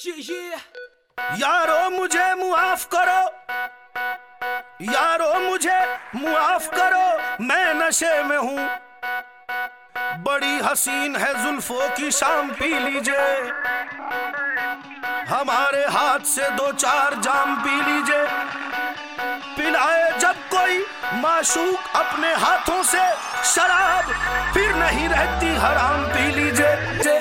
यारो मुझे मुआफ करो, यारो मुझे मुआफ करो, मैं नशे में हूँ। बड़ी हसीन है जुल्फों की शाम, पी लीजिए हमारे हाथ से 2-4 जाम पी लीजिए। पिलाए जब कोई माशूक अपने हाथों से शराब, फिर नहीं रहती हराम, पी लीजिए।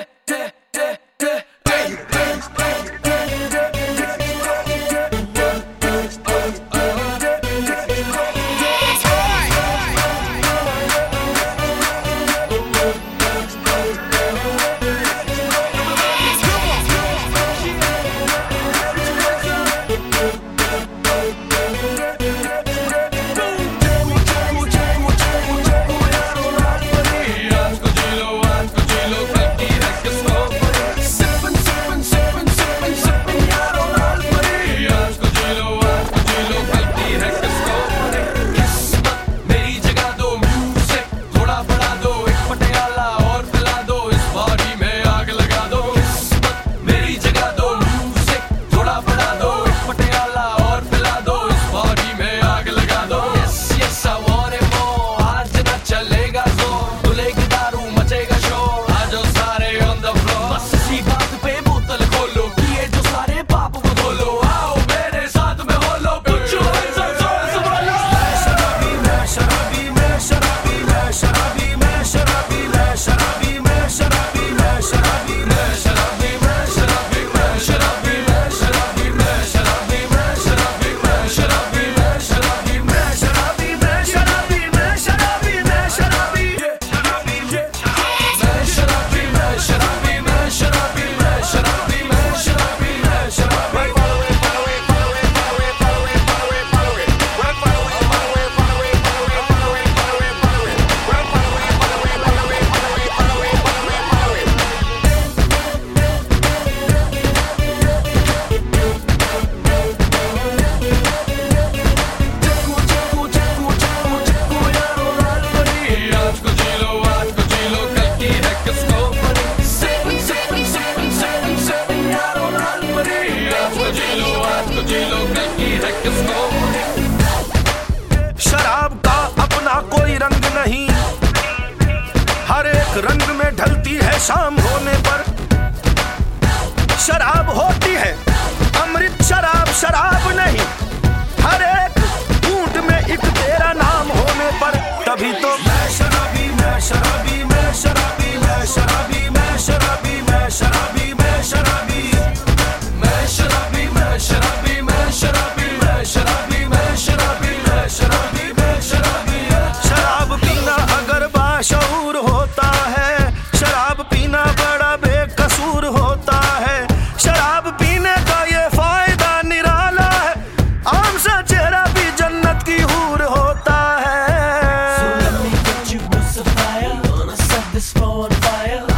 शराब का अपना कोई रंग नहीं, हर एक रंग में ढलती है शाम होने पर। शराब होती है अमृत शराब, शराब नहीं, हर एक घूंट में एक तेरा नाम होने पर। तभी तो मैं शराबी, मैं शराबी, मैं शराबी, मैं शराबी, मैं शराबी, मैं शराबी, मैं शराबी, मैं शराबी, मैं शराबी, मैं शराबी, मैं शराबी, मैं शराबी, मैं शराबी, मैं शराबी। शराब पीना अगर बाशऊर होता है, शराब पीना बड़ा बेकसूर होता है। शराब पीने का ये फायदा निराला है, आम सा चेहरा भी जन्नत की हूर होता है। So let me get you with some fire, gonna set this floor on fire.